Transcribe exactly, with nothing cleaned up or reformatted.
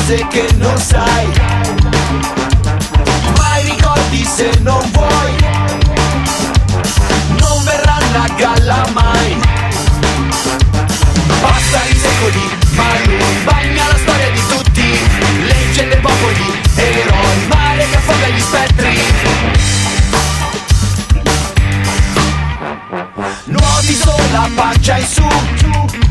cose che non sai, mai ricordi se non vuoi, non verranno a galla mai. Passano i secoli, ma lui bagna la storia di tutti, leggende, popoli, eroi, mare che affoga gli spettri. Nuoti sola pancia in su,